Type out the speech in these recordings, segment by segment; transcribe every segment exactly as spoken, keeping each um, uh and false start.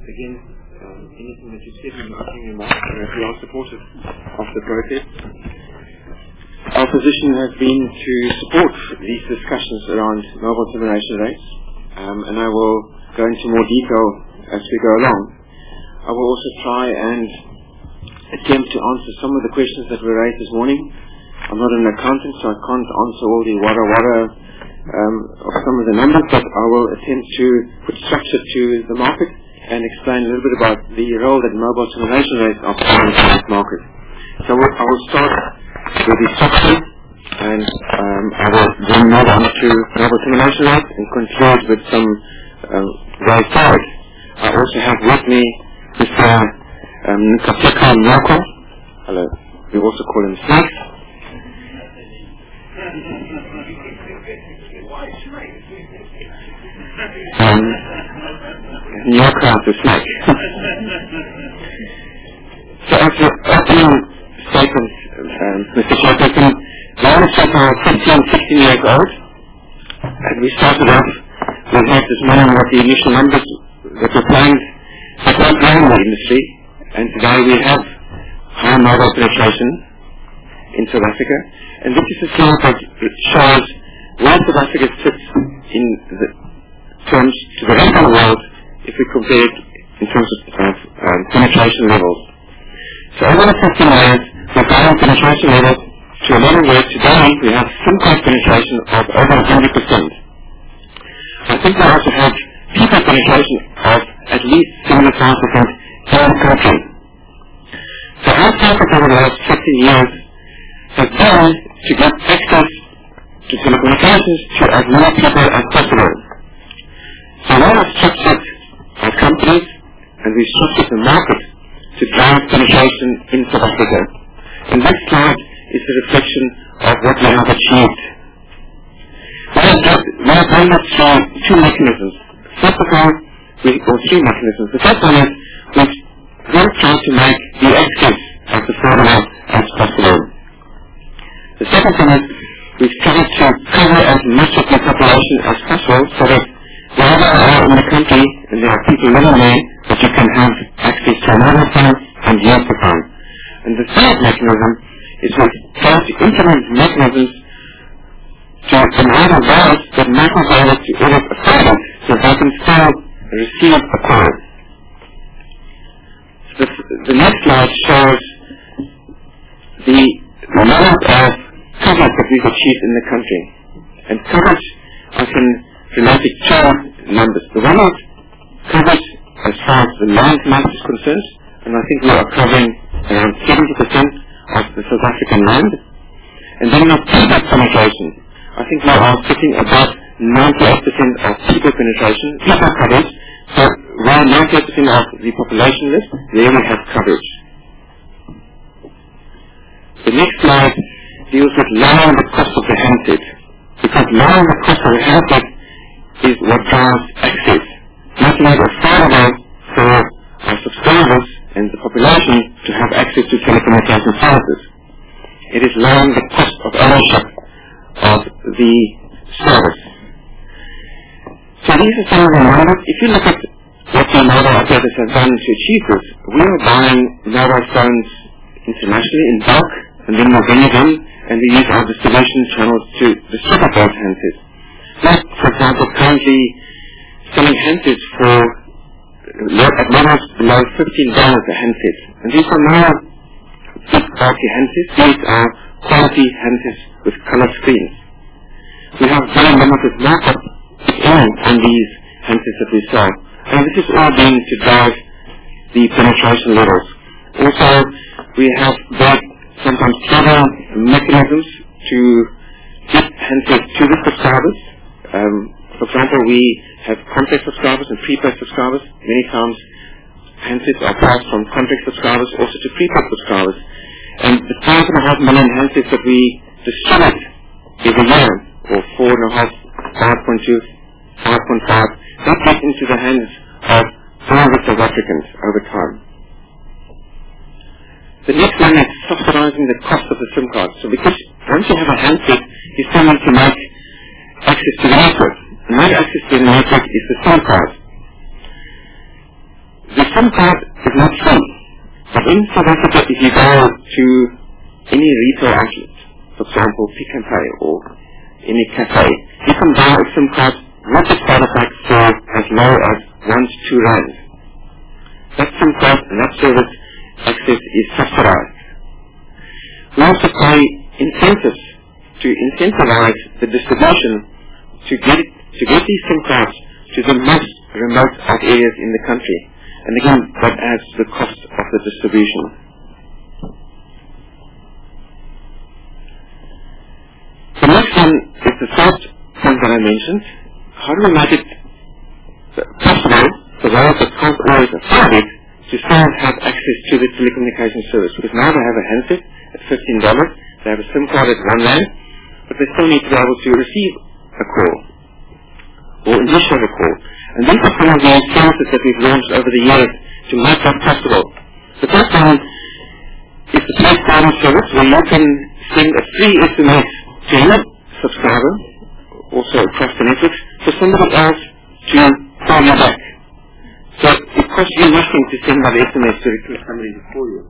again, um, anything that you said in your opening remarks, uh, we are supportive of the process. Our position has been to support these discussions around mobile simulation rates, um, and I will go into more detail as we go along. I will also try and attempt to answer some of the questions that were raised this morning. I'm not an accountant, so I can't answer all the wada wada um, of some of the numbers, but I will attempt to put structure to the market and explain a little bit about the role that mobile simulation rates are playing in this market. So I will start with the structure, and um, I will then move on to mobile simulation rates and conclude with some um, way forward. I also have with me Mister Um, Nkateka Nyako. Hello. We also call him Snake. Um, Nyako the Snake. So after opening statement, um, Mister Chairperson, the ownership are fifteen, sixteen years old, and we started off, we had this morning what the initial numbers that were planned, that were planned in the industry. And today we have high mobile penetration in South Africa. And this is a slide that shows where South Africa sits in the terms to the rest of the world if we compare it in terms of, of um, penetration levels. So over the fifteen years, we've grown penetration levels to a level where today we have SIM card penetration of over one hundred percent. I think we also have people penetration of at least seventy-five percent in the country. So our focus over the last fifteen years has been to get access to telecommunications to as many people as possible. So we have structured our companies and we structured the market to drive penetration in South Africa. And this slide is a reflection of what we have achieved. We have, just, we have done that through two mechanisms. First of all, we, or three mechanisms. The first one is we've really tried to make the access as affordable as possible. The second thing is we've tried to cover as much of the population as possible so that wherever you are in the country and there are people living there, that you can have access to a mobile phone and use the phone. And the third mechanism is we've tried to implement mechanisms to enable those that might not be able to edit a phone so they can still receive a call. The, the next slide shows the amount of coverage that we've achieved in the country. And coverage, I can relate to two numbers. The one is coverage as far as the land mass is concerned, and I think we are covering around seventy percent of the South African land. And then our people penetration. I think we are sitting above ninety-eight percent of people penetration, people coverage. So while ninety-eight percent of the population list, they only have coverage. The next slide deals with lowering the cost of the handset. Because lowering the cost of the handset is what drives access. Making it affordable for our subscribers and the population to have access to telecommunication services. It is lowering the cost of ownership of the service. So these are some of the numbers. If you look at what the mobile operators have done to achieve this, we are buying mobile phones internationally in bulk, and then we bring it in, and we use our distribution channels to distribute those handsets. Like, for example, currently selling handsets for at levels below fifteen dollars a handset. And these are now big bulky handsets. These are quality handsets with color screens. We have very limited markup on these handsets that we sell. And this is all being to drive the penetration levels. Also, we have got sometimes clever mechanisms to get handsets to the subscribers. Um, for example, we have contract subscribers and prepaid subscribers. Many times, handsets are passed from contract subscribers also to prepaid subscribers. And the five and a half million handsets that we distribute every year, or four and a half, five point two, five point five, that gets into the hands of all the South Africans over time. The next one is subsidizing the cost of the SIM card. So because once you have a handset, you still need to make access to the network. And that access to the network is the SIM card. The SIM card is not free. But in South Africa, if you go to any retail outlet, for example, Pick n Pay or any cafe, you can buy a SIM card with the starter pack for as low as one to two rand. That SIM card and that service access is subsidized. We also pay incentives to incentivize the distribution to get it, to get these SIM cards to the most remote out areas in the country. And again, that adds to the cost of the distribution. The next one is the third point that I mentioned. How do we make it possible for those that can't always afford it to still have access to the telecommunication service? Because now they have a handset at fifteen dollars, they have a SIM card at one rand, but they still need to be able to receive a call or initiate a call. And these are some of the services that we've launched over the years to make that possible. The first one is the Play Starting service, where you can send a free S M S to your subscriber, also across the network, for somebody else to call you back. So it costs you nothing to send that S M S to request somebody to call you.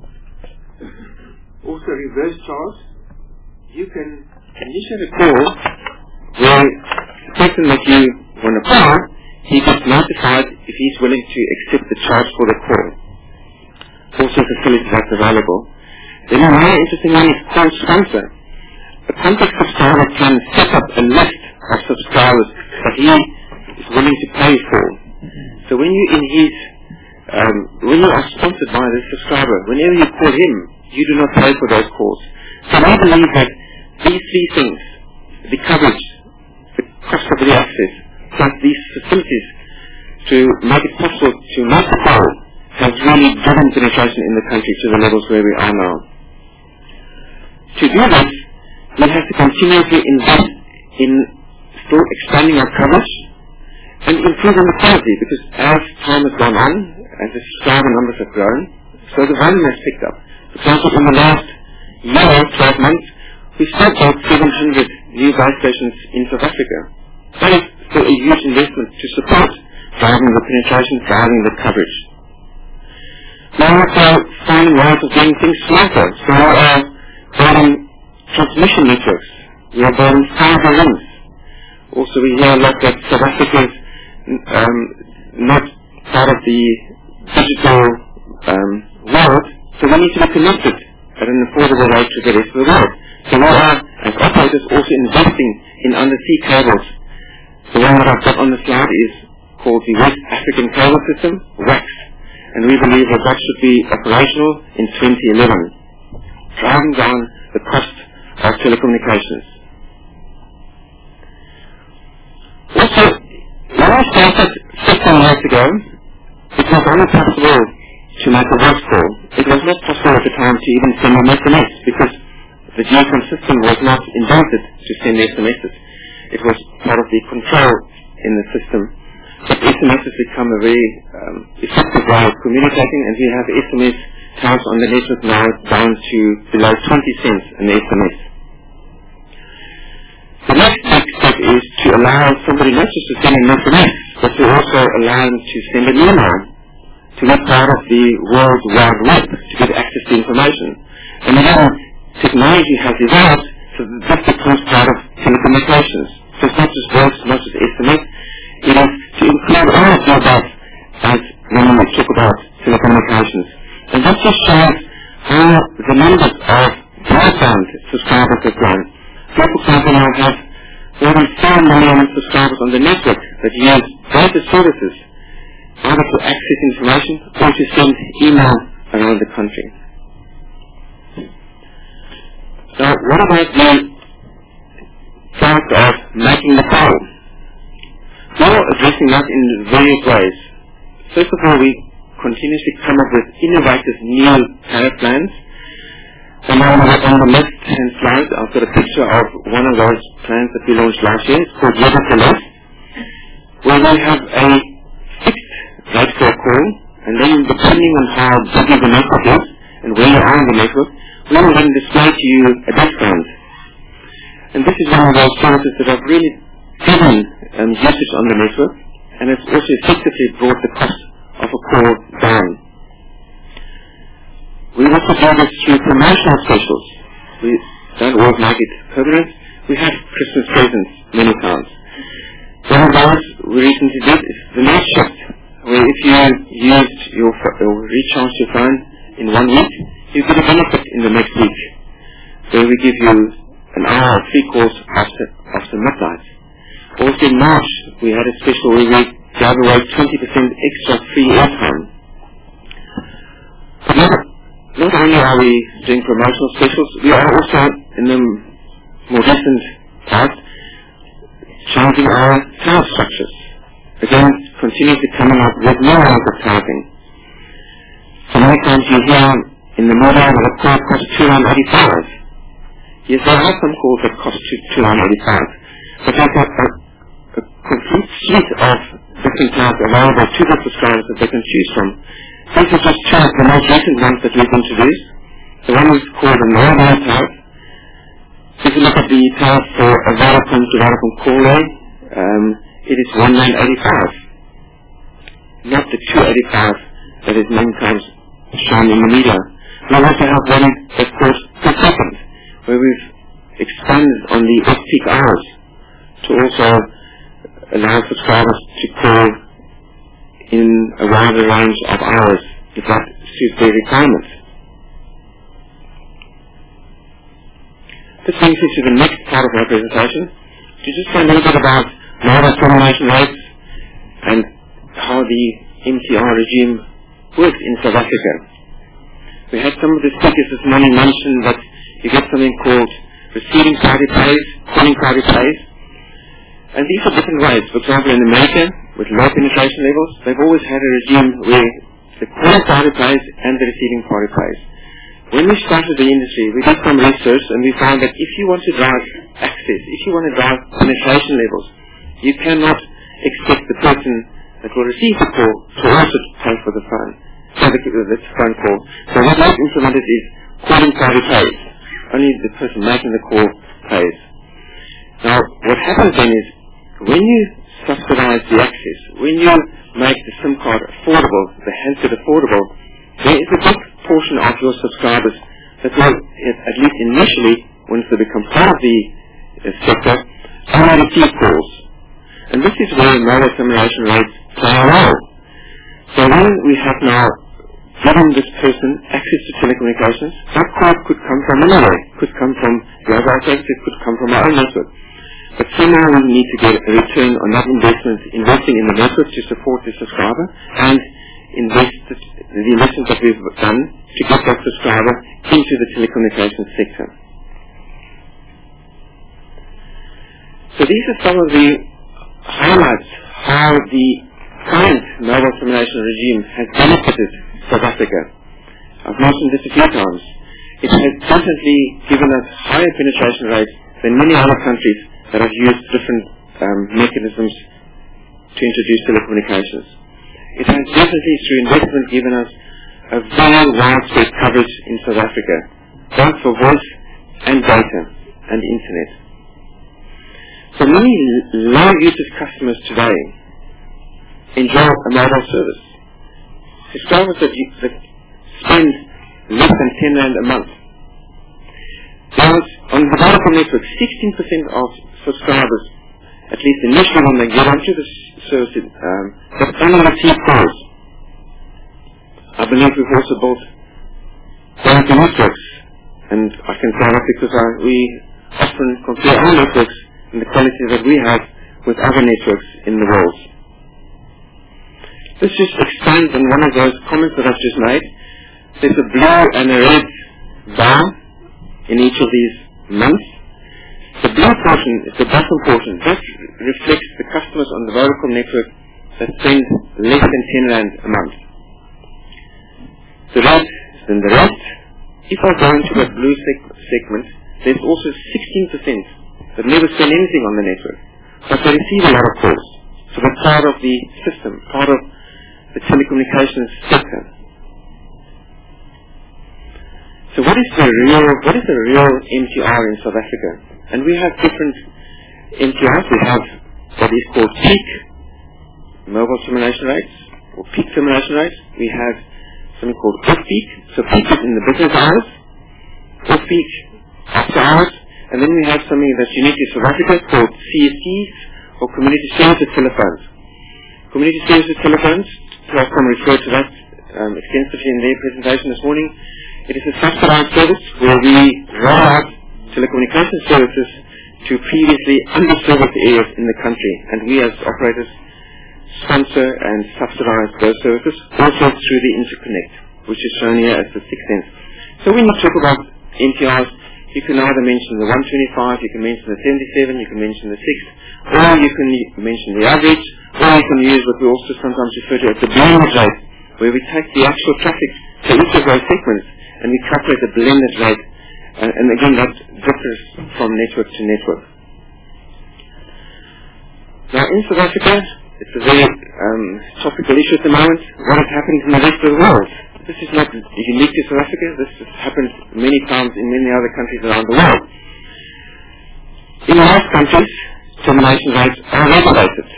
Also reverse charge, you can initiate a call where the person that you want to call, he gets notified if he's willing to accept the charge for the call. Also facilities that's available. Then another interesting one is call sponsor. A contact subscriber can set up a list of subscribers that he is willing to pay for. So when you in his, um, when you are sponsored by the subscriber, whenever you call him, you do not pay for those calls. So I believe that these three things, the coverage, the cost of the access, plus these facilities to make it possible to make the call, has really driven penetration in the country to the levels where we are now. To do this, we have to continuously invest in still expanding our coverage and improving the quality, because as time has gone on, as the subscriber numbers have grown, so the volume has picked up. For example, in the last year, twelve months, we still built seven hundred new base stations in South Africa. That is still a huge investment to support driving the penetration, driving the coverage. Now we're also finding ways of doing things smarter. So we are building transmission networks. We are building fiber links. Also we hear a lot that South Africa is um, not part of the digital um, world, so we need to be connected at an affordable rate to the rest of the world. So we are, as operators, also investing in undersea cables. The one that I've got on the slide is called the West African Cable System, W A C S, and we believe that that should be operational in twenty eleven, driving down the cost of telecommunications. Also, when I started fifteen years ago, it was only possible to make a voice call. It was not possible at the time to even send an S M S, because the G S M system was not invented to send S M Ses. It was part of the control in the system. But S M S has become a very um, effective way of communicating, and we have S M S counts on the network now down to below twenty cents an S M S. The next big step is to allow somebody not just to send an S M S, but to also allow them to send an email, to be part of the World Wide Web, to get access to information. And now technology has evolved, so that becomes part of telecommunications. So it's not just voice, not just S M S, it is to include all of the above as when we talk about telecommunications. And that just shows how the numbers of broadband subscribers have grown. So for example, now have more than four million subscribers on the network that use data services either to access information or to send email around the country. Now, what about the fact of making the call? We're addressing that in various ways. First of all, we continuously come up with innovative new tariff plans. And now on the left-hand slide, I've got a picture of one of those plans that we launched last year. It's called Level for Less, where we have a fixed rate for a call, and then depending on how big the network is and where you are on the network, we will then display to you a discount. And this is one of those services that have really driven um, usage on the network, and it's also effectively brought the cost of a call down. also do this through promotional specials. We don't always make it permanent. We have Christmas presents many times. One of those we recently did is the night shift, where if you used your or recharged your phone in one week, you get a benefit in the next week, where we give you an hour or three calls after after midnight. Also in March, we had a special where we gave away twenty percent extra free airtime. But not, not only are we doing promotional specials, we are also in the more recent past changing our tower structures. Again, continuously coming up with new ways of targeting. So many times you hear in the media that a call costs two hundred eighty-five. Yes, there are some calls that cost two hundred eighty-five. But there's a, a, a complete suite of different types available to the subscribers that they can choose from. These are just two of the most recent ones that we've introduced. The one is called the normal type. If you look at the type for a Vodacom to Vodacom call rate, um, it is one nine eighty-five. Not the two eighty-five that is many times shown in the media. We also have one that's called per second, where we've expanded on the off-peak hours to also allow subscribers to call in a wider range of hours if that suits their requirements. This brings me to the next part of my presentation, to just say a little bit about mobile termination rates and how the M T R regime works in South Africa. We had some of the speakers this morning mention that you get something called receiving party pays, calling party pays, and these are different ways. For example, in America, with low penetration levels, they've always had a regime where the calling party pays and the receiving party pays. When we started the industry, we did some research and we found that if you want to drive access, if you want to drive penetration levels, you cannot expect the person that will receive the call to also pay for the phone, so the, the phone call. So what we've implemented is calling party pays. Only the person making the call pays. Now, what happens then is, when you subsidize the access, when you make the SIM card affordable, the handset affordable, there is a big portion of your subscribers that will, at least initially, once they become part of the uh, sector, only receive calls. And this is where mobile termination rates play a role. So when we have now given this person access to telecommunications, that call could come from anywhere. It could come from the other service, it could come from our own network. But somehow we need to get a return on that investment, investing in the network to support the subscriber, and invest the investment that we've done to get that subscriber into the telecommunications sector. So these are some of the highlights how the current mobile termination regime has benefited South Africa. I've mentioned this a few times. It has definitely given us higher penetration rates than many other countries that have used different um, mechanisms to introduce telecommunications. It has definitely, through investment, given us a very widespread coverage in South Africa, both for voice and data and internet. So many low-usage customers today enjoy a mobile service. Subscribers that, that spend less than ten rand a month. There's, on the Vodacom network, sixteen percent of subscribers, at least initially when they get onto the service, um, that only receive calls. I believe we've also built quality networks, and I can say that because I, we often compare our networks and the quality that we have with other networks in the world. This just expands on one of those comments that I've just made. There's a blue and a red bar in each of these months. The blue portion, the bottom portion, that reflects the customers on the Vodacom network that spend less than ten rand a month. The red is then the rest. If I go into that blue seg- segment, there's also sixteen percent that never spend anything on the network, but they receive a lot of calls. So they're part of the system, part of the telecommunications sector. So what is the real, what is the real M T R in South Africa? And we have different M T Rs. We have what is called peak mobile termination rates, or peak termination rates. We have something called off-peak. So peak is in the business hours, off-peak after hours, and then we have something that's unique to South Africa called C S Ts, or Community Services Telephones. Community Services Telephones, Telkom referred to that um, extensively in their presentation this morning. It is a subsidized service where we roll out telecommunication services to previously underserviced areas in the country, and we as operators sponsor and subsidize those services, also through the interconnect, which is shown here as the six cents. So when you talk about M T Rs, you can either mention the one twenty-five, you can mention the seventy-seven, you can mention the six, or you can mention the average, or you can use what we also sometimes refer to as the blended rate, where we take the actual traffic to each of those segments and we calculate the blended rate, and, and again that differs from network to network. Now in South Africa, it's a very um, topical issue at the moment. What is happening in the rest of the world? This is not unique to South Africa. This has happened many times in many other countries around the world. In most countries, termination rates are regulated.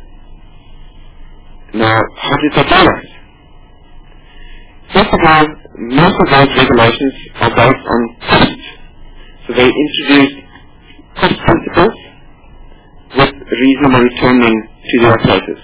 Now, how did they do that? First of all, most of those regulations are based on cost. So they introduced cost principles with reasonable returning to the operators.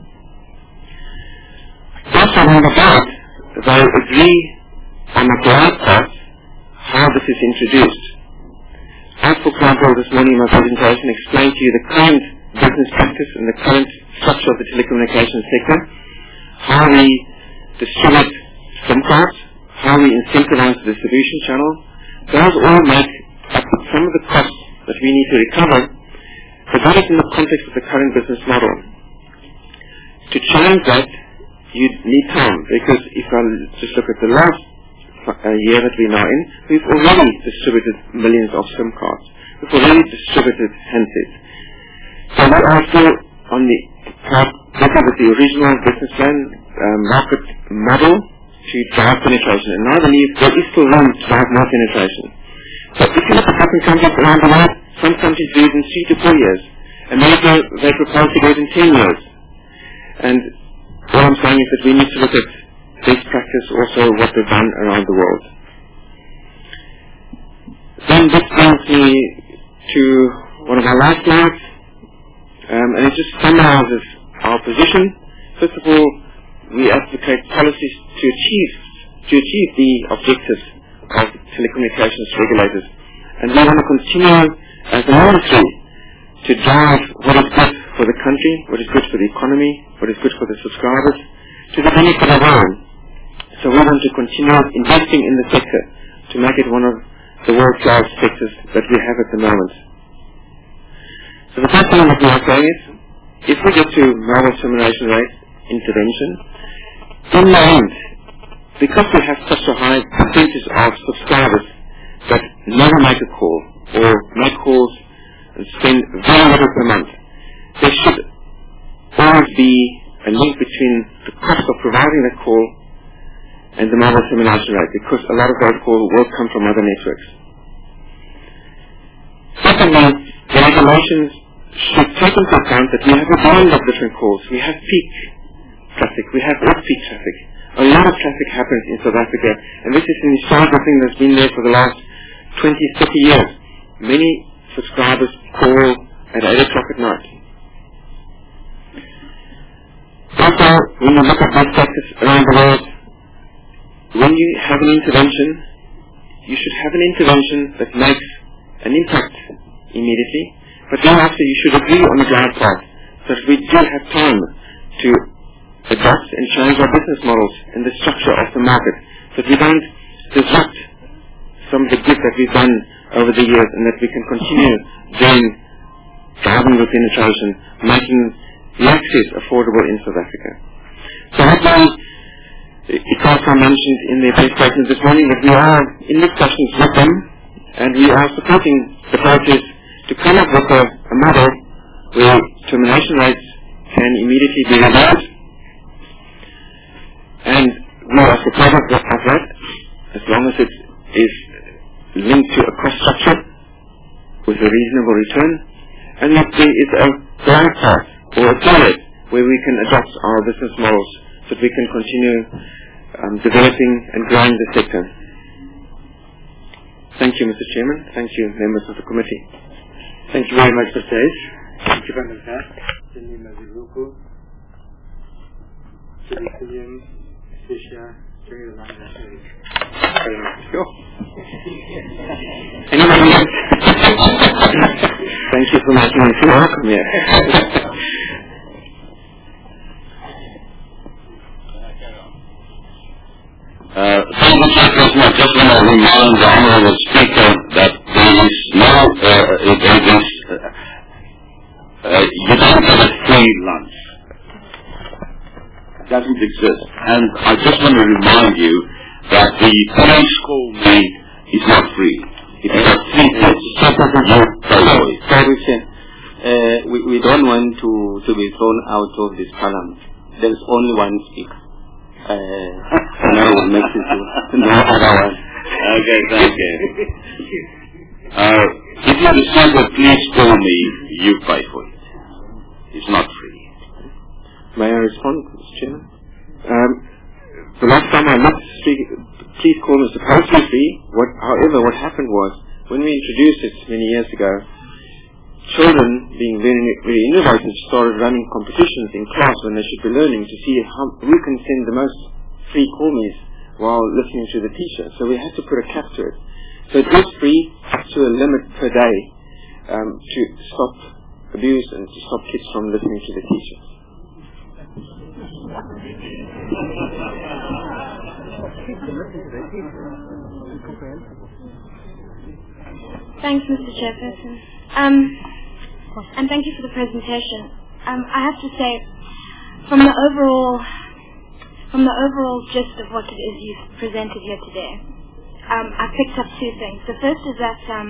Also, on the board, they agree on the glide path how this is introduced. I, for example, this morning in my presentation explained to you the current business practice and the current structure of the telecommunications sector, how we distribute SIM cards, how we incentivize the distribution channel. Those all make up some of the costs that we need to recover, but that is in the context of the current business model. To change that, you need time, because if I just look at the last uh, year that we're now in, we've already distributed millions of SIM cards. We've already distributed handsets. So we are still on the path with the original business plan uh, market model to drive penetration, and I believe there is still room to drive more penetration. So if you look at different countries around the world, some countries do it in three to four years. America, they propose to do it in ten years. And what I'm saying is that we need to look at best practice, also what they've done around the world. Then this brings me to one of our last slides, um, and it just summarizes our position. First of all, we advocate policies to achieve to achieve the objectives of telecommunications regulators, and we want to continue as an industry to drive what is good for the country, what is good for the economy, what is good for the subscribers, to the benefit of all. So we want to continue investing in the sector to make it one of the world-class sectors that we have at the moment. So the first thing that we are saying is, if we get to mobile termination rate intervention, in the end, because we have such a high percentage of subscribers that never make a call, or make calls and spend very little per month, there should always be a link between the cost of providing that call and the mobile termination rate, because a lot of those calls will come from other networks. Secondly, the regulations should take into account that we have a blend of different calls. We have peak traffic, we have off-peak traffic. A lot of traffic happens in South Africa, and this is an historical thing that's been there for the last twenty, thirty years. Many subscribers call at eight o'clock at night. Also, when you look at best practice around the world, when you have an intervention, you should have an intervention that makes an impact immediately, but then after you should agree on the glide path, so that we do have time to adapt and change our business models and the structure of the market, so that we don't disrupt some of the good that we've done over the years, and that we can continue then driving the penetration, making the access affordable in South Africa. So hopefully, it also mentioned in the presentation this morning that we are in discussions with them, and we are supporting the process to come up with a, a model where termination rates can immediately be reversed, and we are supportive of that as long as it is linked to a cost structure with a reasonable return, and that there is a glide path or a period where we can adopt our business models so that we can continue um, developing and growing the sector. Thank you, Mister Chairman. Thank you, members of the committee. Thank you very much, Mister Ace. Thank you, Vanessa. Cindy Maziruku, Judy Williams, Fisher, Jerry Landa. Very much. Sure. Anyone else? Thank you for making me feel welcome here. Uh, thank you, Chairperson. I just want to remind the Honourable Speaker that there is no, uh, it, it is, uh, uh, you don't get a free lunch. It doesn't exist. And I just want to remind you that the Please Call Me is not free. It is a free test. You pay for it. Sorry, Chair. Uh, we, we don't want to, to be thrown out of this parliament. There is only one speaker. Uh, another one makes it to no other one. Okay, thank you. Uh, if you receive a Please Call Me, you pay for it. It's not free. May I respond, Mister Chairman? Um, the last time I looked, Please Call Me was supposed to be free. What, however, what happened was, when we introduced it many years ago, children, being very, very innovative, started running competitions in class when they should be learning to see how, who can send the most free call me's while listening to the teacher. So we had to put a cap to it. So it is free to a limit per day um, to stop abuse and to stop kids from listening to the teacher. Thanks, Mister Chairperson. Um, and thank you for the presentation. Um, I have to say, from the overall, from the overall gist of what it is you've presented here today, um, I picked up two things. The first is that um,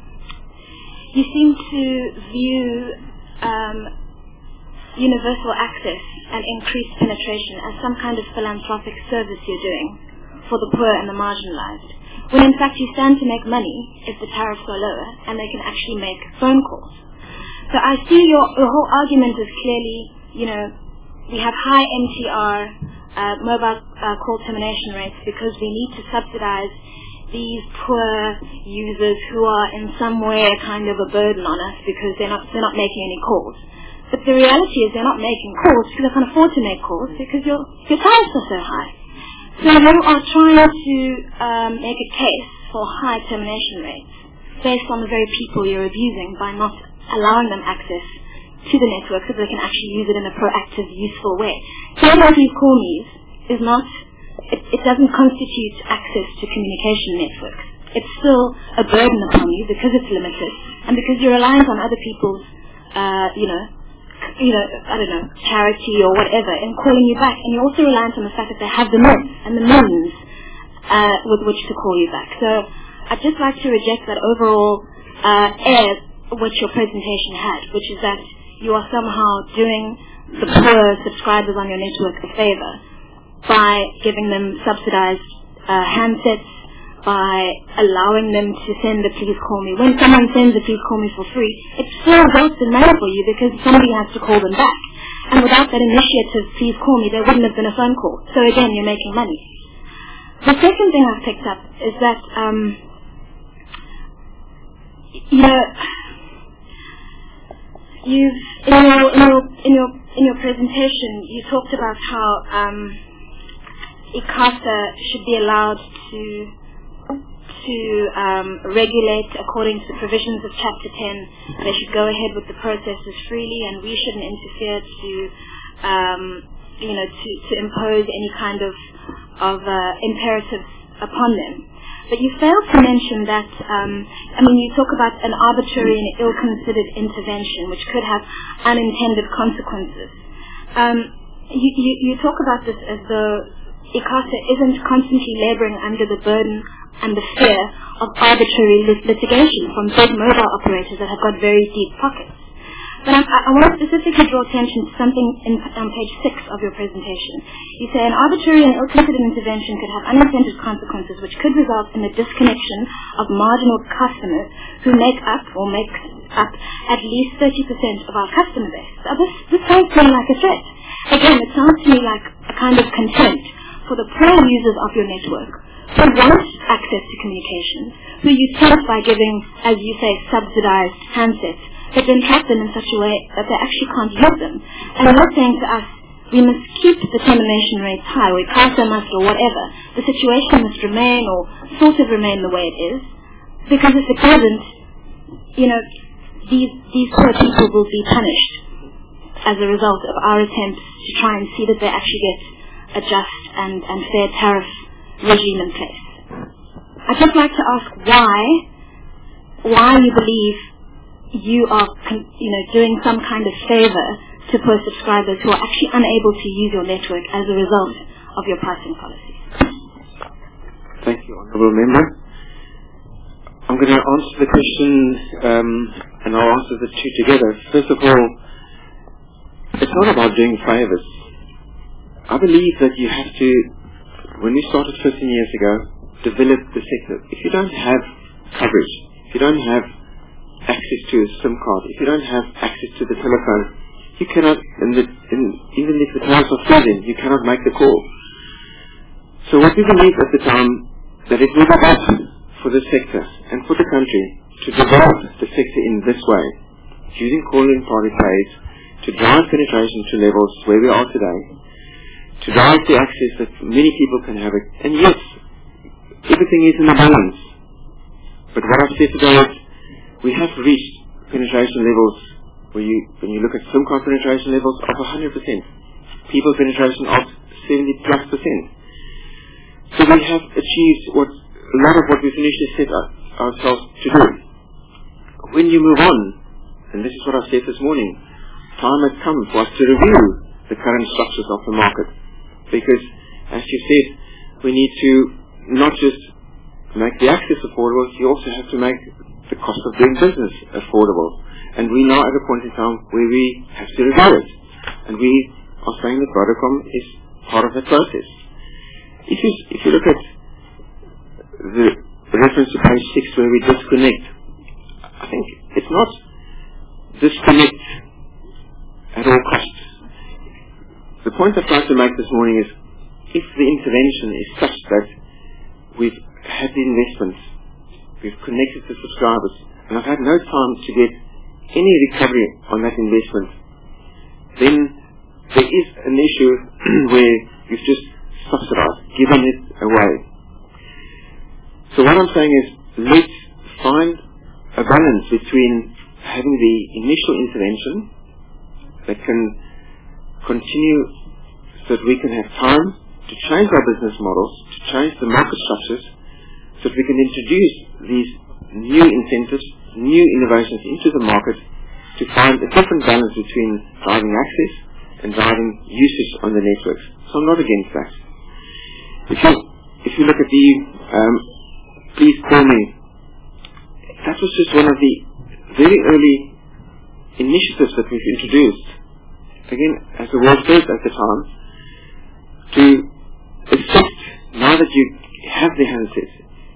you seem to view um, universal access and increased penetration as some kind of philanthropic service you're doing for the poor and the marginalized, when in fact you stand to make money if the tariffs are lower and they can actually make phone calls. So I see your, your whole argument is clearly, you know, we have high M T R, uh, mobile uh, call termination rates because we need to subsidize these poor users who are in some way kind of a burden on us because they're not, they're not making any calls. But the reality is they're not making calls because they can't afford to make calls because your, your tariffs are so high. So you are trying to um, make a case for high termination rates based on the very people you're abusing by not allowing them access to the network so they can actually use it in a proactive, useful way. Saying that these call me's is not, it, it doesn't constitute access to communication networks. It's still a burden upon you because it's limited and because you're reliant on other people's, uh, you know, you know, I don't know, charity or whatever, and calling you back. And you're also reliant on the fact that they have the means and the means uh, with which to call you back. So I'd just like to reject that overall uh, air which your presentation had, which is that you are somehow doing the poor subscribers on your network a favor by giving them subsidized uh, handsets, by allowing them to send the Please Call Me. When someone sends the Please Call Me for free, it still results in money for you because somebody has to call them back. And without that initiative, Please Call Me, there wouldn't have been a phone call. So again, you're making money. The second thing I've picked up is that, um, you know, you've, in your, in your, in your, in your presentation, you talked about how um, ICASA should be allowed to to um, regulate according to the provisions of Chapter ten. They should go ahead with the processes freely, and we shouldn't interfere to, um, you know, to, to impose any kind of of uh, imperatives upon them. But you failed to mention that. Um, I mean, you talk about an arbitrary and ill-considered intervention, which could have unintended consequences. Um, you, you, you talk about this as though ICASA isn't constantly laboring under the burden and the fear of arbitrary lit litigation from big mobile operators that have got very deep pockets. But I, I want to specifically draw attention to something in, on page six of your presentation. You say an arbitrary and ill-considered intervention could have unintended consequences which could result in the disconnection of marginal customers who make up or make up at least thirty percent of our customer base. So this, this sounds to me like a threat. Again, it sounds to me like a kind of contempt for the poor users of your network who want access to communications, who you tempt by giving, as you say, subsidized handsets, but then trap them in such a way that they actually can't use them. And you're saying to us, we must keep the termination rates high, we pass a must or whatever. The situation must remain or sort of remain the way it is, because if it doesn't, you know, these, these poor people will be punished as a result of our attempts to try and see that they actually get a just and, and fair tariff regime in place. I'd just like to ask why, why you believe you are, you know, doing some kind of favor to poor subscribers who are actually unable to use your network as a result of your pricing policies. Thank you, Honourable Member. I'm going to answer the question, um, and I'll answer the two together. First of all, it's not about doing favors. I believe that you have to, when we started fifteen years ago, develop the sector. If you don't have coverage, if you don't have access to a SIM card, if you don't have access to the telephone, you cannot, and, the, and even if the tariffs are freezing, you cannot make the call. So what we believed at the time, that it was about for the sector and for the country to develop the sector in this way, using calling party trades to drive penetration to levels where we are today, to drive the access that many people can have it. And yes, everything is in the balance. But what I've said today is, we have reached penetration levels where you, when you look at SIM card penetration levels of one hundred percent, people penetration of seventy plus percent. So we have achieved what a lot of what we've initially set ourselves to do. When you move on, and this is what I said this morning, time has come for us to review the current structures of the market. Because, as you said, we need to not just make the access affordable, you also have to make the cost of doing business affordable. And we now at a point in time where we have to review it. And we are saying that Vodacom is part of that process. If you, if you look at the reference to page six where we disconnect, I think it's not disconnect at all costs. The point I tried to make this morning is, if the intervention is such that we've had the investment, we've connected the subscribers, and I've had no time to get any recovery on that investment, then there is an issue where you've just subsidized, given it away. So what I'm saying is, let's find a balance between having the initial intervention that can continue so that we can have time to change our business models, to change the market structures, so that we can introduce these new incentives, new innovations into the market to find a different balance between driving access and driving usage on the networks. So I'm not against that. If you, if you look at the um, Please Call Me, that was just one of the very early initiatives that we've introduced, again, as the world first at the time, to assist, now that you have the handsets,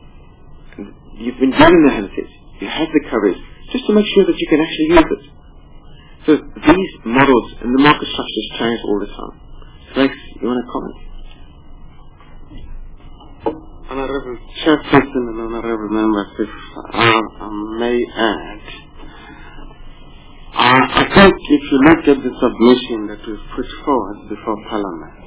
you've been given the handsets, you have the coverage, just to make sure that you can actually use it. So these models and the market structures change all the time. Rex, you want to comment? Honorable Chairperson and Honorable Members, if uh, I may add, uh, I think if you look at the submission that we've put forward before Parliament,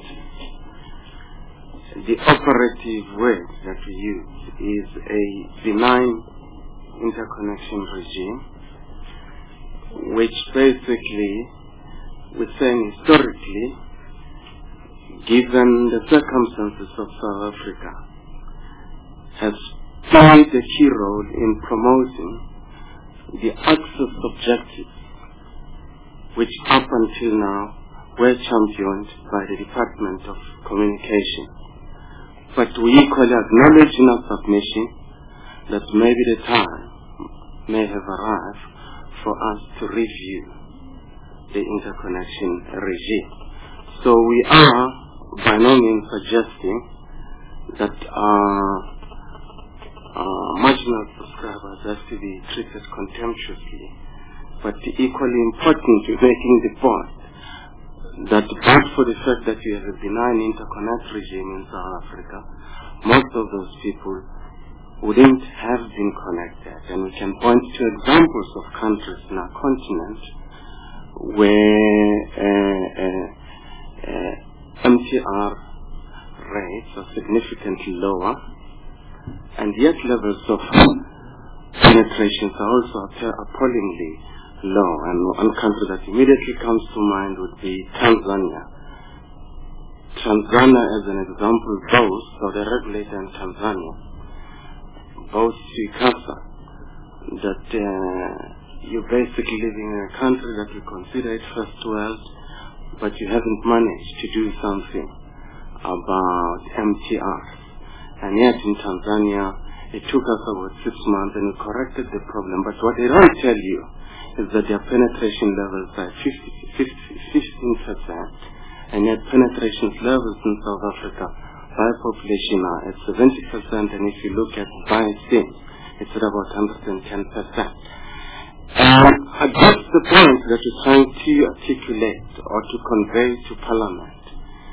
the operative word that we use is a benign interconnection regime, which basically, we're saying historically, given the circumstances of South Africa, has played a key role in promoting the access objectives, which up until now were championed by the Department of Communication. But we equally acknowledge in our submission that maybe the time may have arrived for us to review the interconnection regime. So we are by no means suggesting that uh, uh, marginal subscribers have to be treated contemptuously, but equally important to making the point that but for the fact that you have a benign interconnect regime in South Africa, most of those people wouldn't have been connected. And we can point to examples of countries in our continent where uh, uh, uh, M T R rates are significantly lower, and yet levels of penetrations are also appallingly low. And one country that immediately comes to mind would be Tanzania. Tanzania, as an example, boasts, or the regulator in Tanzania, boasts ICASA, that uh, you're basically living in a country that we consider it first world, but you haven't managed to do something about M T Rs. And yet in Tanzania, it took us about six months and we corrected the problem. But what they don't tell you is that their penetration levels are fifteen percent, and yet penetration levels in South Africa by population are at seventy percent, and if you look at by SIM, it's at about one hundred ten percent. And I guess the point that we're trying to articulate or to convey to Parliament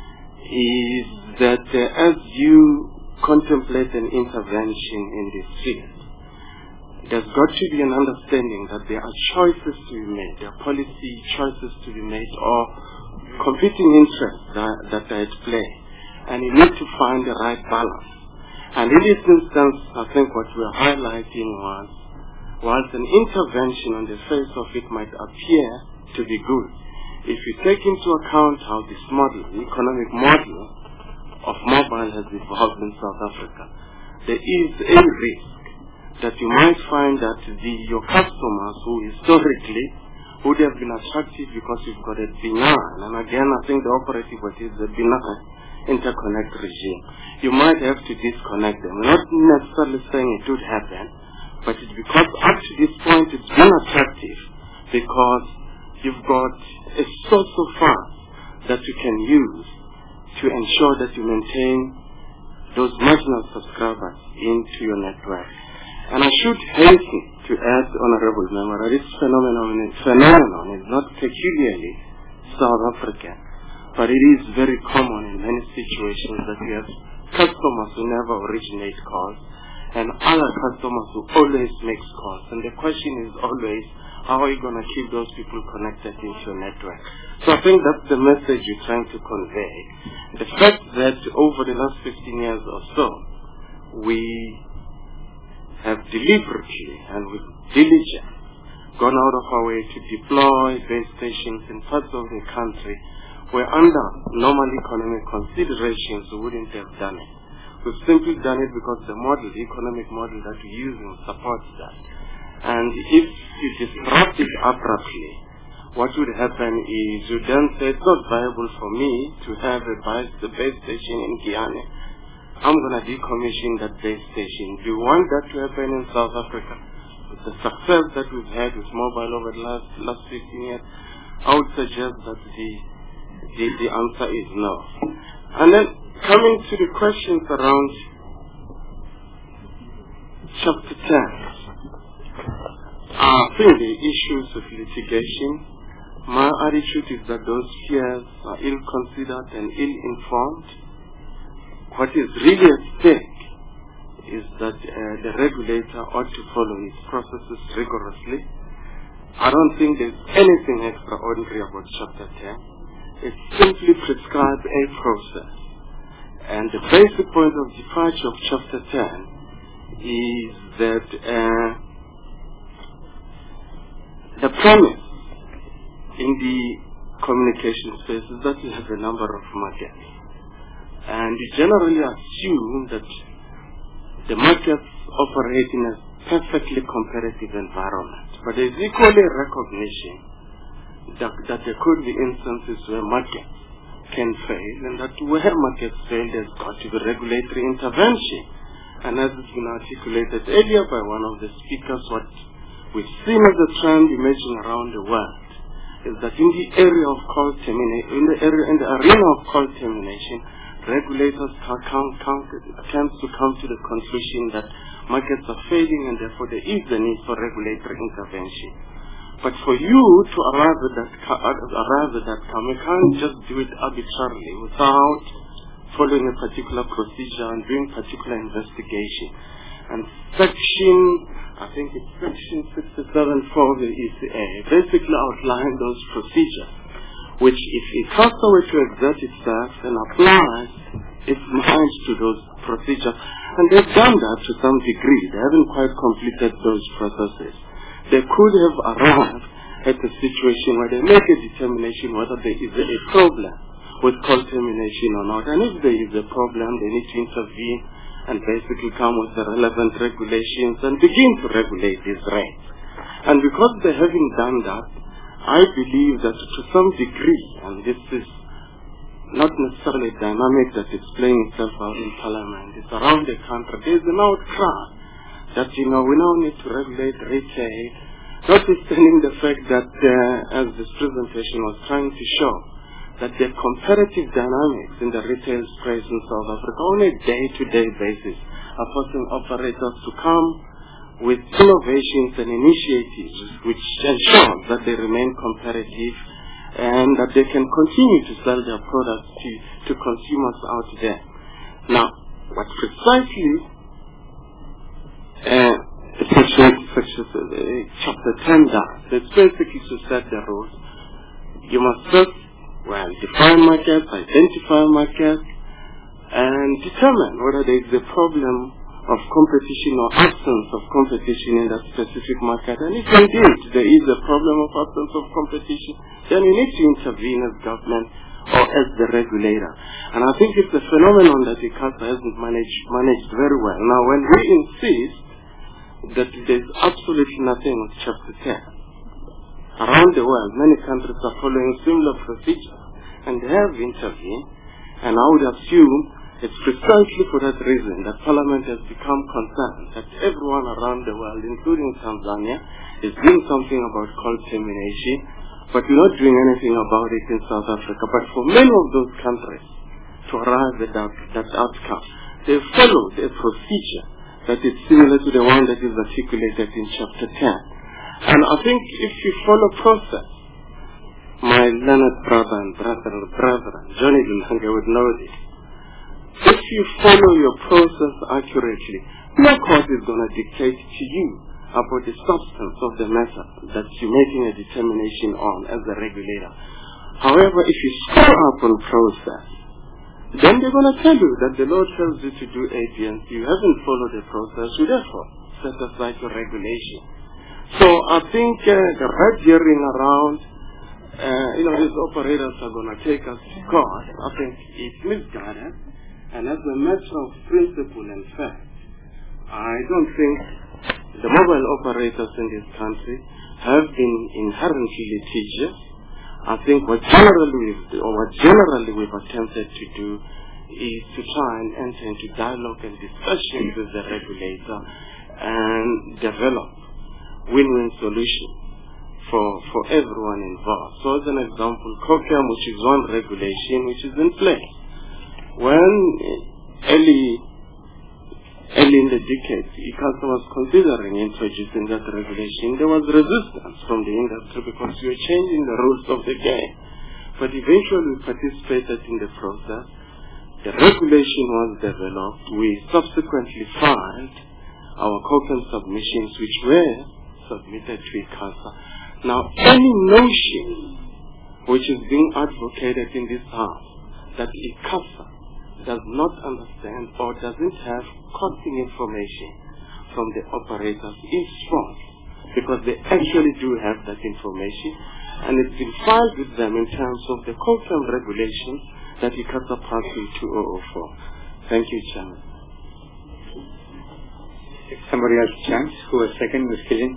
is that uh, as you contemplate an intervention in this field, there's got to be an understanding that there are choices to be made, there are policy choices to be made, or competing interests that, that are at play. And you need to find the right balance. And in this instance, I think what we're highlighting was, whilst an intervention on the face of it might appear to be good, if you take into account how this model, the economic model of mobile has evolved in South Africa, there is a risk that you might find that the, your customers who historically would have been attractive because you've got a benign, and again I think the operative word is a benign interconnect regime, you might have to disconnect them. Not necessarily saying it would happen, but it's because up to this point it's been attractive because you've got a source of funds that you can use to ensure that you maintain those marginal subscribers into your network. And I should hasten to add, Honorable Member, that this phenomenon, phenomenon is not peculiarly South African, but it is very common in many situations that we have customers who never originate calls and other customers who always make calls. And the question is always, how are you going to keep those people connected into your network? So I think that's the message you're trying to convey. The fact that over the last fifteen years or so, we have deliberately and with diligence gone out of our way to deploy base stations in parts of the country where under normal economic considerations we wouldn't have done it. We've simply done it because the model, the economic model that we're using supports that. And if you disrupt it abruptly, what would happen is you then say it's not viable for me to have a base station in Guyana. I'm going to decommission that base station. Do you want that to happen in South Africa? With the success that we've had with mobile over the last, last fifteen years, I would suggest that the, the, the answer is no. And then coming to the questions around chapter ten, I think the issues of litigation, my attitude is that those fears are ill-considered and ill-informed. What is really at stake is that uh, the regulator ought to follow its processes rigorously. I don't think there's anything extraordinary about chapter ten. It simply prescribes a process. And the basic point of departure of chapter ten is that uh, the premise in the communication space is that you have a number of markets. And you generally assume that the markets operate in a perfectly competitive environment. But there is equally recognition that, that there could be instances where markets can fail, and that where markets fail, there's got to be regulatory intervention. And as has been articulated earlier by one of the speakers, what we've seen as a trend emerging around the world is that in the area of call termination, in the area, in the arena of call termination, regulators tend to come to the conclusion that markets are failing and therefore there is the need for regulatory intervention. But for you to arrive at that, arrive at that come, you can't just do it arbitrarily without following a particular procedure and doing particular investigation. And section, I think it's section sixty-seven four of the E C A, basically outlined those procedures, which if ICASA were to exert itself and apply its mind to those procedures, and they've done that to some degree, they haven't quite completed those processes. They could have arrived at a situation where they make a determination whether there is a problem with coal termination or not. And if there is a problem, they need to intervene and basically come with the relevant regulations and begin to regulate these rates. And because they haven't done that, I believe that to some degree, and this is not necessarily dynamic that is playing itself out in Parliament, it's around the country, there's an outcry that, you know, we now need to regulate retail, notwithstanding the fact that, uh, as this presentation was trying to show, that the comparative dynamics in the retail space in South Africa on a day-to-day basis are forcing operators to come with innovations and initiatives which ensure that they remain competitive and that they can continue to sell their products to, to consumers out there. Now, what precisely uh, section, section, uh, chapter ten does, it's basically to set the rules. You must first, well, define markets, identify markets, and determine whether there is a problem of competition or absence of competition in that specific market. And if indeed there is a problem of absence of competition, then you need to intervene as government or as the regulator. And I think it's a phenomenon that ICASA hasn't managed, managed very well. Now, when we insist that there's absolutely nothing with Chapter ten, around the world, many countries are following similar procedures, and they have intervened, and I would assume it's precisely for that reason that Parliament has become concerned that everyone around the world, including Tanzania, is doing something about coal termination, but we're not doing anything about it in South Africa. But for many of those countries to arrive at that, that outcome, they followed a procedure that is similar to the one that is articulated in Chapter ten. And I think if you follow process, my learned brother and brother and brother, Johnny Lunanga would know this. If you follow your process accurately, no court is going to dictate to you about the substance of the matter that you're making a determination on as a regulator. However, if you screw up on process, then they're going to tell you that the law tells you to do A, B, and C. You haven't followed the process, you therefore set aside your regulation. So I think uh, the red herring around, uh, you know, these operators are going to take us to court. I think it's misguided. And as a matter of principle and fact, I don't think the mobile operators in this country have been inherently litigious. I think what generally we've, or what generally we've attempted to do is to try and enter into dialogue and discussion with the regulator and develop win-win solution for, for everyone involved. So as an example, COCAM, which is one regulation which is in place. When early, early in the decade, ICASA was considering introducing that regulation, there was resistance from the industry because we were changing the rules of the game. But eventually we participated in the process. The regulation was developed. We subsequently filed our COCAM submissions, which were submitted to ICASA. Now, any notion which is being advocated in this house that ICASA does not understand or doesn't have costing information from the operators is false, because they actually do have that information, and it's been filed with them in terms of the COCAM regulations that ICASA passed in two thousand four. Thank you, Chairman. If somebody has a chance, who is second, Miz Killian?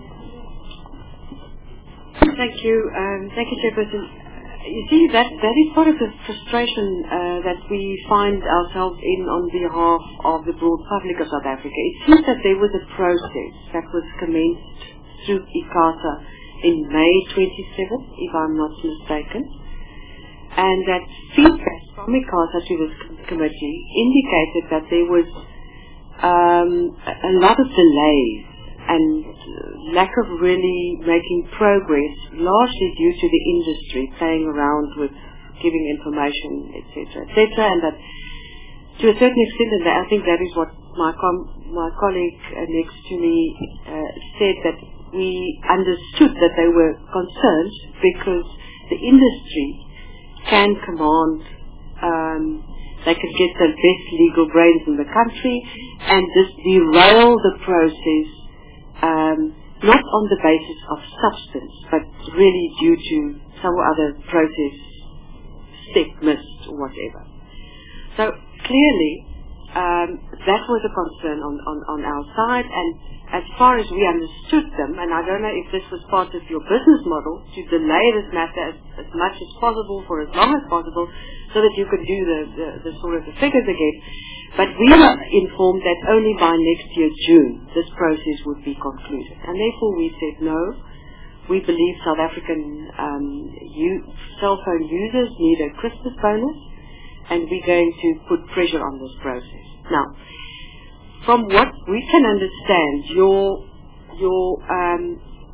Thank you. Um, thank you, Chairperson. You see, that, that is part of the frustration uh, that we find ourselves in on behalf of the broad public of South Africa. It seems that there was a process that was commenced through ICASA in May twenty-seventh, if I'm not mistaken, and that feedback from ICASA to this committee indicated that there was um, a lot of delays and lack of really making progress, largely due to the industry playing around with giving information, et cetera, et cetera, and that to a certain extent, and I think that is what my com- my colleague uh, next to me uh, said, that we understood that they were concerned because the industry can command, um, they could get the best legal brains in the country and just derail the process, um, not on the basis of substance, but really due to some other process step missed or whatever. So clearly, um, that was a concern on, on, on our side, and as far as we understood them, and I don't know if this was part of your business model, to delay this matter as, as much as possible for as long as possible so that you could do the, the, the sort of the figures again, but we were informed that only by next year June this process would be concluded, and therefore we said no. We believe South African um, u- cell phone users need a Christmas bonus, and we're going to put pressure on this process. Now, from what we can understand, your your um,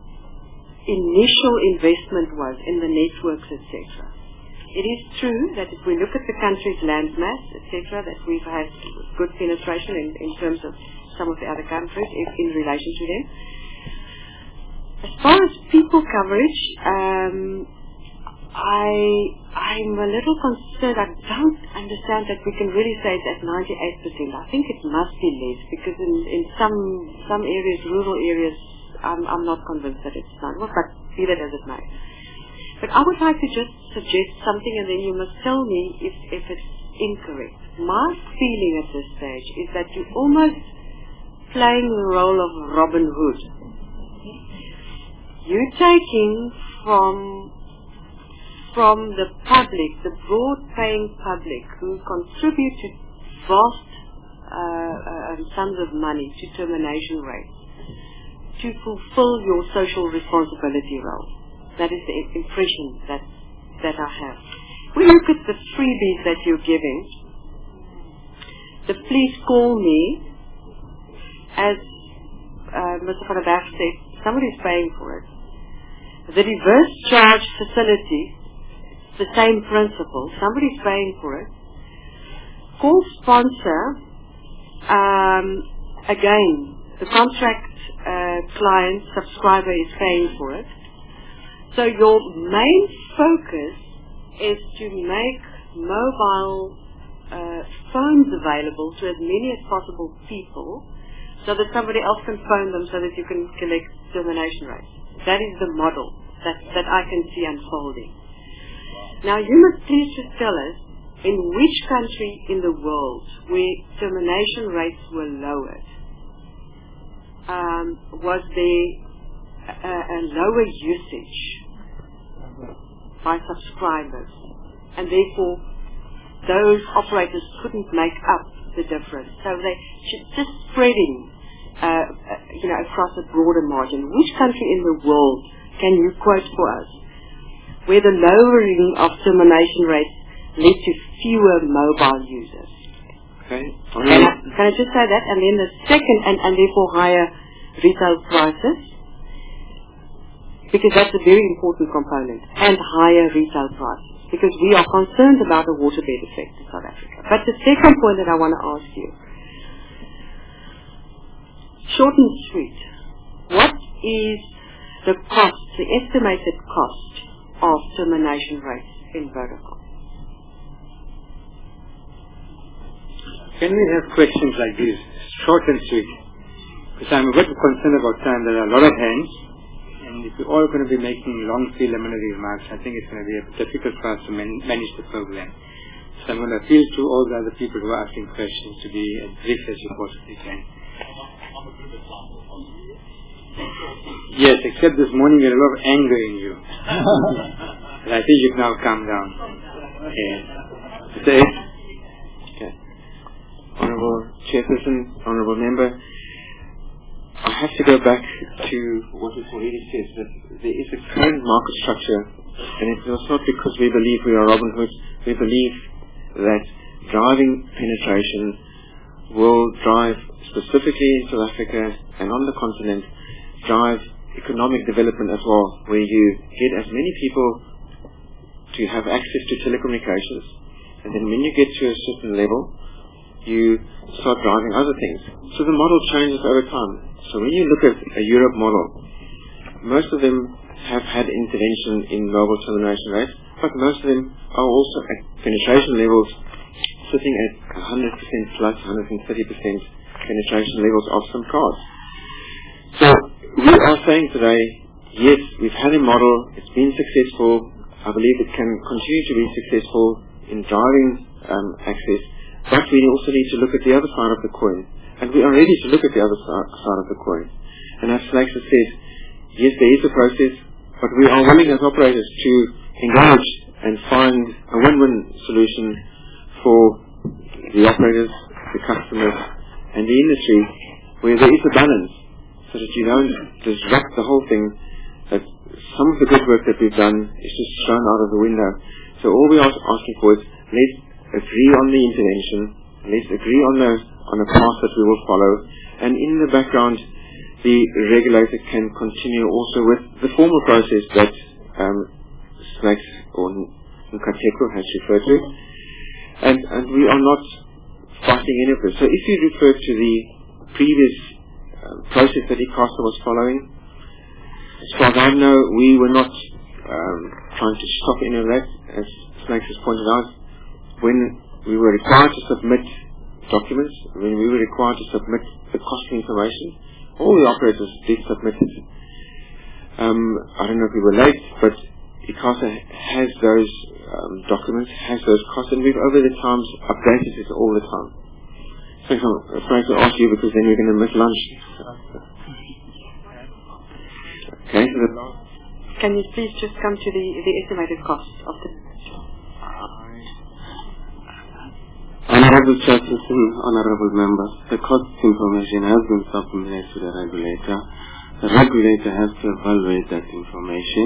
initial investment was in the networks, et cetera. It is true that if we look at the country's land mass, et cetera, that we've had good penetration in, in terms of some of the other countries in, in relation to them. As far as people coverage, um, I, I'm a little concerned. I don't understand that we can really say it's at ninety-eight percent. I think it must be less because in, in some some areas, rural areas, I'm, I'm not convinced that it's not. Well, but be that as it may. But I would like to just suggest something, and then you must tell me if, if it's incorrect. My feeling at this stage is that you're almost playing the role of Robin Hood. You're taking from from the public, the broad-paying public, who contribute to vast uh, uh, sums of money to termination rates, to fulfill your social responsibility role. That is the impression that that I have. When you look at the freebies that you're giving, the please call me, as uh, Mister Van der Berg said, somebody's paying for it. The reverse charge facility, the same principle. Somebody's paying for it. Call sponsor, um, again, the contract uh, client, subscriber is paying for it. So your main focus is to make mobile uh, phones available to as many as possible people so that somebody else can phone them so that you can collect termination rates. That is the model that, that I can see unfolding. Now, you must please just tell us in which country in the world where termination rates were lowered um, was there a, a lower usage by subscribers, and therefore those operators couldn't make up the difference. So they should just spreading, uh, uh, you know, across a broader margin. Which country in the world can you quote for us where the lowering of termination rates led to fewer mobile users? Okay. Can I, can I just say that? And then the second, and, and therefore higher retail prices, because that's a very important component, and higher retail prices, because we are concerned about the waterbed effect in South Africa. But the second point that I want to ask you, short and sweet, what is the cost, the estimated cost of termination rates in Vodacom? Can we have questions like these, short and sweet? Because I'm a bit concerned about time. There are a lot of hands, and if we're all going to be making long preliminary remarks, I think it's going to be a bit difficult for us to man- manage the program. So I'm going to appeal to all the other people who are asking questions to be as brief as you possibly can. Yes, except this morning there was a lot of anger in you. And I think you've now calmed down. Okay. Mister Ed? Okay. Honorable Chairperson, Honorable Member, I have to go back to what was already said, that there is a current market structure, and it was not because we believe we are Robin Hood. We believe that driving penetration will drive specifically in South Africa and on the continent drive economic development as well, where you get as many people to have access to telecommunications, and then when you get to a certain level, you start driving other things. So the model changes over time. So when you look at a Europe model, most of them have had intervention in mobile termination rates, but most of them are also at penetration levels sitting at one hundred percent plus one hundred thirty percent penetration levels of some cards. So we are saying today, yes, we've had a model, it's been successful, I believe it can continue to be successful in driving um, access, but we also need to look at the other side of the coin, and we are ready to look at the other side of the coin. And as Snakes has said, yes, there is a process, but we are willing as operators to engage and find a win-win solution for the operators, the customers, and the industry, where there is a balance, so that you don't disrupt the whole thing, that some of the good work that we've done is just thrown out of the window. So all we are asking for is, let's agree on the intervention, let's agree on the on a path that we will follow, and in the background, the regulator can continue also with the formal process that um, Snakes or Nkateko has referred to, and, and we are not fighting any of this. So if you refer to the previous uh, process that ICASA was following, as far as I know, we were not um, trying to stop any of that, as Snakes has pointed out. When we were required to submit documents, when we were required to submit the costing information, all the operators did submit it. Um, I don't know if we were late, but ICASA has those um, documents, has those costs, and we've over the times updated it all the time. So I'm afraid to ask you, because then you're going to miss lunch. Okay. So the Can you please just come to the, the estimated cost of the... Honorable Chairperson, honorable members, the cost information has been submitted to the regulator. The regulator has to evaluate that information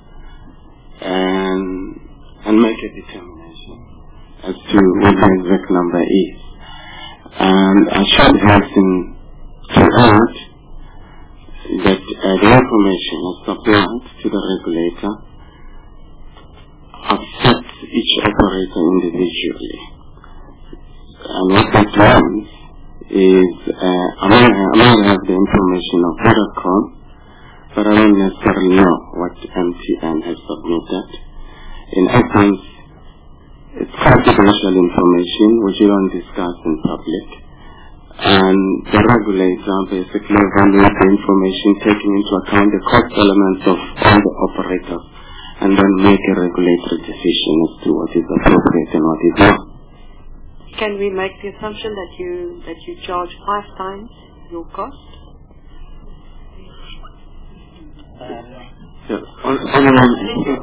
and and make a determination as to what the exact number is. And I should hasten to add that uh, the information is supplied to the regulator affects each operator individually. And what that means is, uh, I might have, I might have the information of Vodacom, but I don't necessarily know what M T N has submitted. In essence, it's confidential information which you don't discuss in public. And the regulator basically evaluates the information, taking into account the cost elements of all the operators, and then make a regulatory decision as to what is appropriate and what is not. Can we make the assumption that you that you charge five times your cost? Yeah. Honourable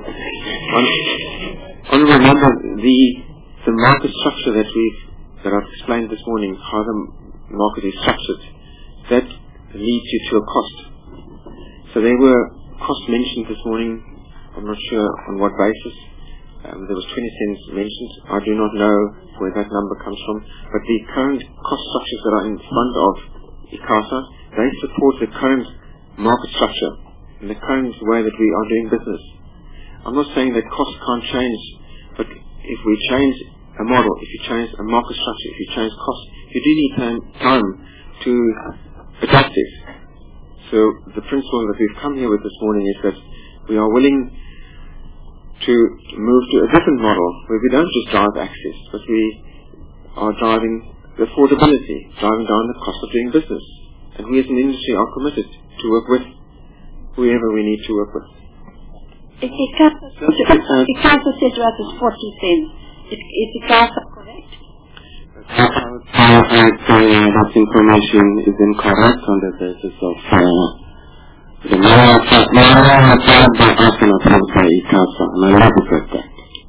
Member, the the market structure that we've that I've explained this morning, how the market is structured, that leads you to a cost. So there were costs mentioned this morning. I'm not sure on what basis. Um, there was twenty cents mentioned. I do not know where that number comes from, but the current cost structures that are in front of ICASA, they support the current market structure and the current way that we are doing business. I'm not saying that costs can't change, but if we change a model, if you change a market structure, if you change costs, you do need time, time to adapt it. So the principle that we've come here with this morning is that we are willing to move to a different model where we don't just drive access, but we are driving the affordability, driving down the cost of doing business. And we as an industry are committed to work with whoever we need to work with. If ICASA said to us is forty cents, is, is ICASA correct? I would say that information is incorrect on the basis of uh, the manual applied by us and approved by ICASA, and I will regret that.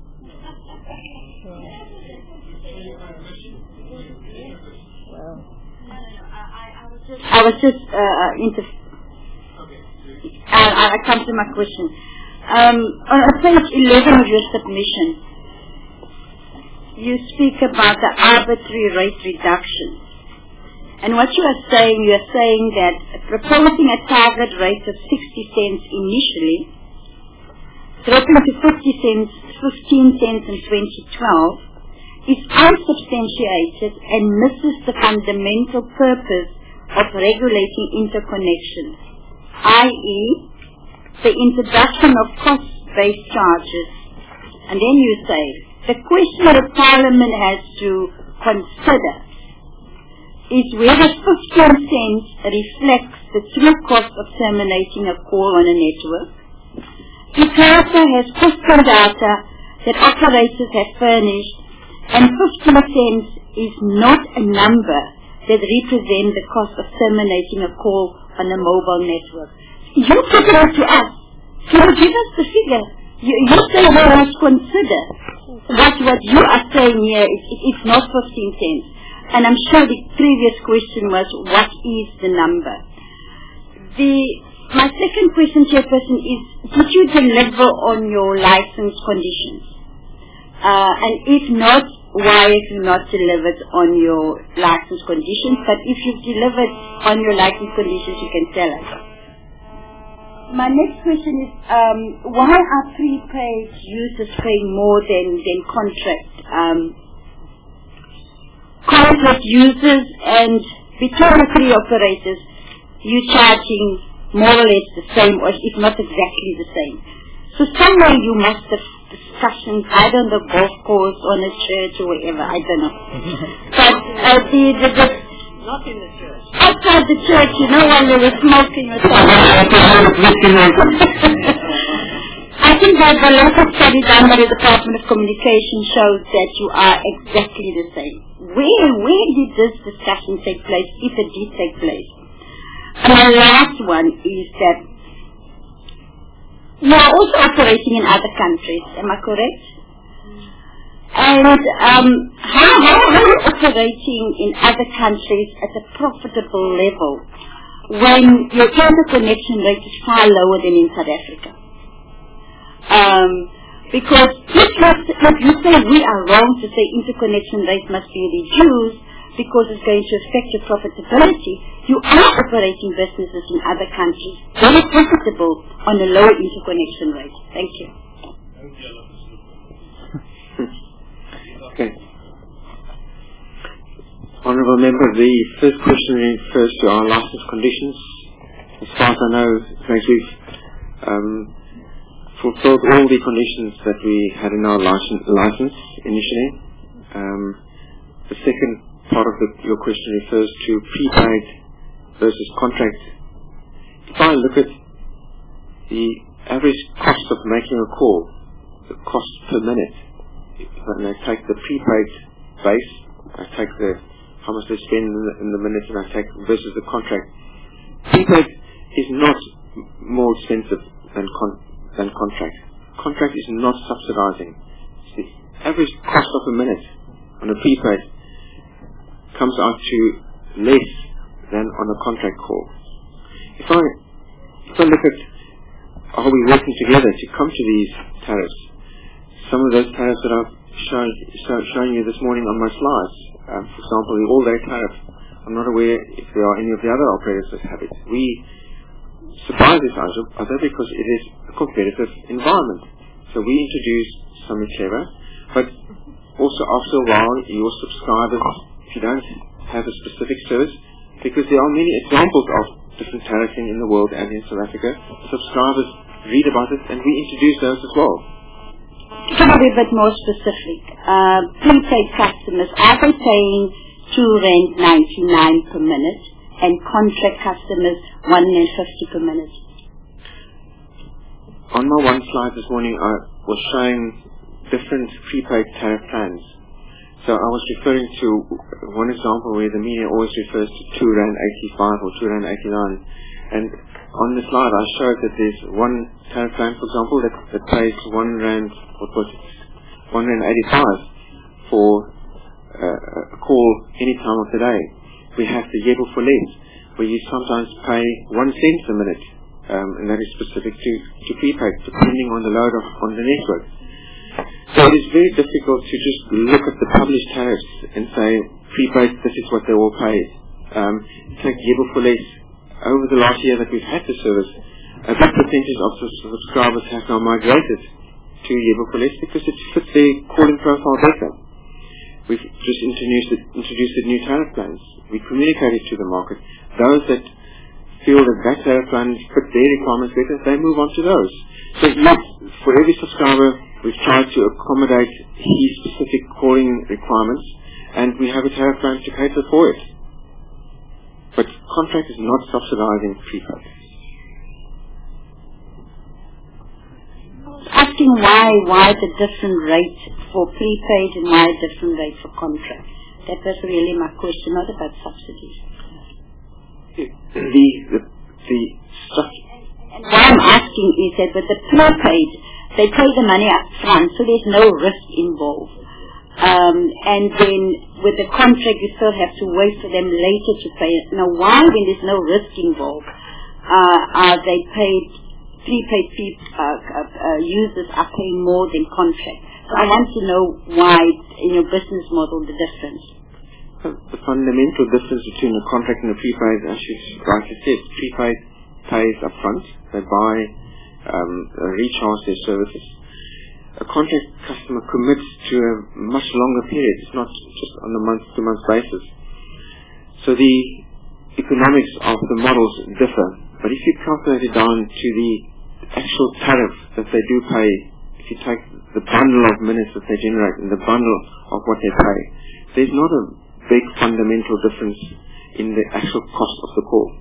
I was just uh, inter- I, I come to my question. Um, on page eleven of your submission, you speak about the arbitrary rate reduction. And what you are saying, you are saying that proposing a target rate of sixty cents initially, dropping to fifty cents, fifteen cents in twenty twelve, is unsubstantiated and misses the fundamental purpose of regulating interconnections, that is, the introduction of cost-based charges. And then you say, the question that Parliament has to consider is whether fifteen cents reflects the true cost of terminating a call on a network. ICASA has fiscal data that operators have furnished, and fifteen cents is not a number that represents the cost of terminating a call on a mobile network. You put it out to us. You give us the figure. You, you say we must consider what, what you are saying here. It, it, it's not fifteen cents. And I'm sure the previous question was, what is the number? The, my second question, Chairperson, is, did you deliver on your license conditions? Uh, and if not, why have you not delivered on your license conditions? But if you've delivered on your license conditions, you can tell us. My next question is, um, why are prepaid users paying more than, than contract? Um, contract users and between the three operators, you're charging more or less the same, or if not exactly the same. So somewhere you must have discussions, either on the golf course, on a church, or wherever, I don't know. But uh, the, the, the Not in the church. outside the church, you know, when they were smoking or something. I think that the local study done by the Department of Communication shows that you are exactly the same. Where, where did this discussion take place, if it did take place? And the last one is that you are also operating in other countries, am I correct? And um, how, how are you operating in other countries at a profitable level when your interconnection rate is far lower than in South Africa? Um, because if, if you say we are wrong to say interconnection rate must be reduced because it's going to affect your profitability, you are operating businesses in other countries very profitable on a lower interconnection rate. Thank you. Okay. Honourable Member, the first question refers to our license conditions. As far as I know, thanks, we've um, fulfilled all the conditions that we had in our license, license initially. Um, the second part of the, your question refers to prepaid versus contract. If I look at the average cost of making a call, the cost per minute, when I take the prepaid base, I take the how much they spend in the, in the minute, and I take versus the contract. Prepaid is not more expensive than con, than contract. Contract is not subsidizing. The average cost of a minute on a prepaid comes out to less than on a contract call. If I if I look at how we're working together to come to these tariffs, some of those tariffs that I've shown, show, shown you this morning on my slides, um, for example, the all-day tariff, I'm not aware if there are any of the other operators that have it. We supply this other because it is a competitive environment. So we introduce something clever, but also after a while, your subscribers, if you don't have a specific service, because there are many examples of different tariffing in the world and in South Africa, subscribers read about it and we introduce those as well. Can I be a bit more specific? Uh, prepaid customers, are they paying two rand ninety-nine per minute, and contract customers one rand fifty per minute? On my one slide this morning, I was showing different prepaid tariff plans. So I was referring to one example where the media always refers to two rand eighty-five or two rand eighty-nine, and on the slide I showed that there's one tariff plan, for example, that, that pays one rand, what was it, one rand eighty-five for uh, a call any time of the day. We have the Yebo for Less, where you sometimes pay one cent a minute, um, and that is specific to, to prepaid, depending on the load of, on the network. So it is very difficult to just look at the published tariffs and say, prepaid, this is what they will pay. Um, take Yebo for Less. Over the last year that we've had the service, a big percentage of the subscribers have now migrated to Yebo for Less because it fits their calling profile better. We've just introduced, it, introduced the new tariff plans. We communicated to the market. Those that feel that that tariff plan fit their requirements better, they move on to those. So yes, for every subscriber, we've tried to accommodate his specific calling requirements, and we have a tariff plan to cater for it. But contract is not subsidizing prepaid. Asking why, why the different rate for prepaid and why a different rate for contract. That was really my question, not about subsidies. The, the, the structure. And why I'm asking is that with the prepaid, they pay the money up front, so there's no risk involved. Um, and then with the contract, you still have to wait for them later to pay it. Now, why, when there's no risk involved, uh, are they paid, prepaid people, uh, uh, users are paying more than contract? So I want to know why, in your business model, the difference. The fundamental difference between a contract and a prepaid, as you rightly said, prepaid pays up front. They buy, um, recharge their services. A contract customer commits to a much longer period. It's not just on a month-to-month basis. So the economics of the models differ. But if you calculate it down to the actual tariff that they do pay, if you take the bundle of minutes that they generate and the bundle of what they pay, there's not a big fundamental difference in the actual cost of the call.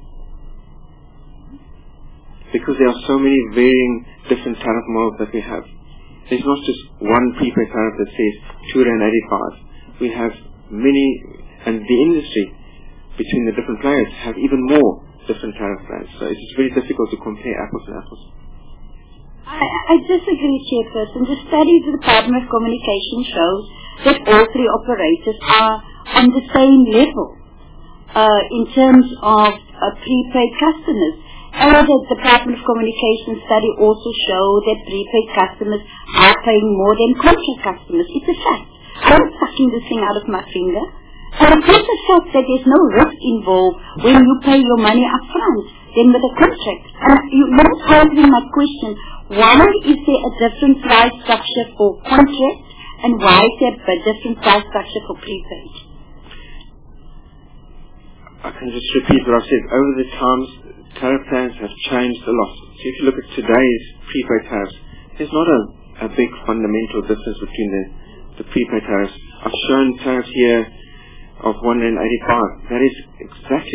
Because there are so many varying different tariff models that we have. There's not just one prepaid tariff that says two rand eighty-five. We have many, and the industry between the different players have even more different tariff plans. So it's very difficult to compare apples and apples. I, I disagree, Chairperson. The study of the Department of Communication shows that all three operators are on the same level uh, in terms of uh, prepaid customers. And the Department of Communication study also showed that prepaid customers are paying more than contract customers. It's a fact. I'm not sucking this thing out of my finger. And it's also a fact that there's no risk involved when you pay your money up front than with a contract. And you're not answering my question. Why is there a different price structure for contract and why is there a different price structure for prepaid? I can just repeat what I've said. Over the times, tariff plans have changed a lot. So if you look at today's prepaid tariffs, there's not a, a big fundamental difference between the, the prepaid tariffs. I've shown tariffs here of one rand eighty-five. That is exactly